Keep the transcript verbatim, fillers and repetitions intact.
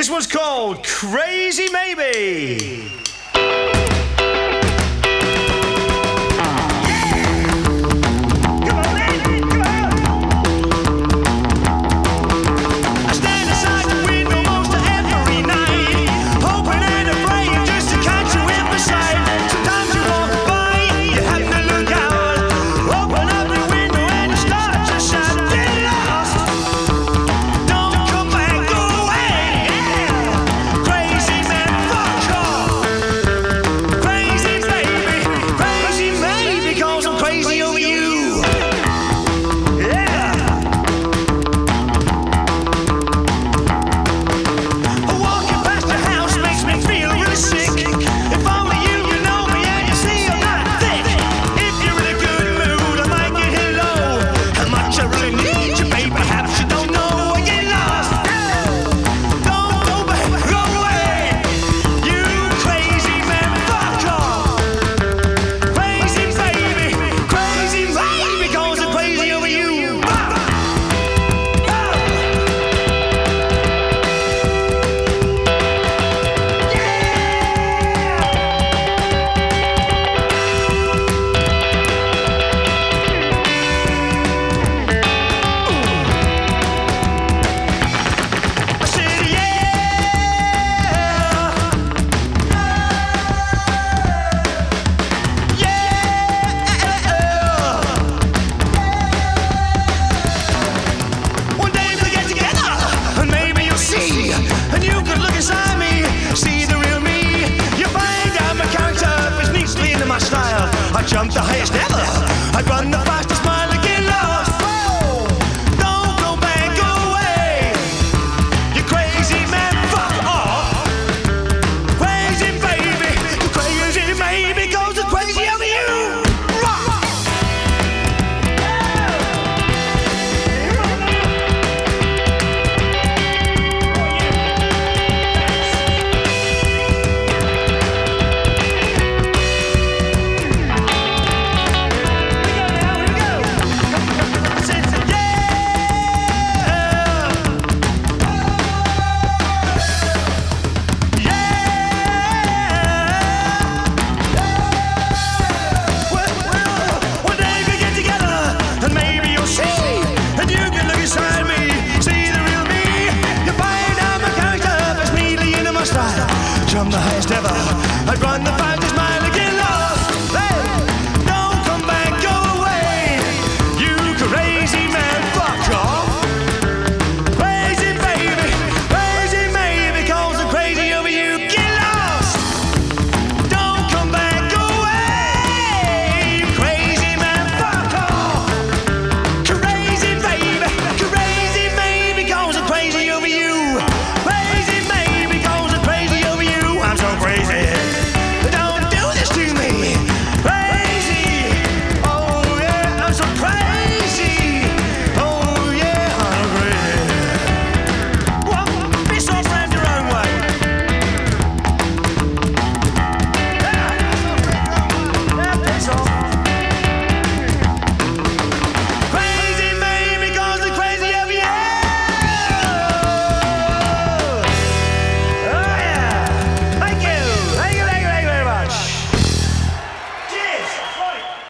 This one's called Crazy Maybe. I jumped the highest ever. I run the fastest mile and get lost. Oh, don't go back, go away. You crazy man, fuck off. Crazy baby, you crazy baby, goes the crazy over you. Rock. I'm the highest ever. I'd run the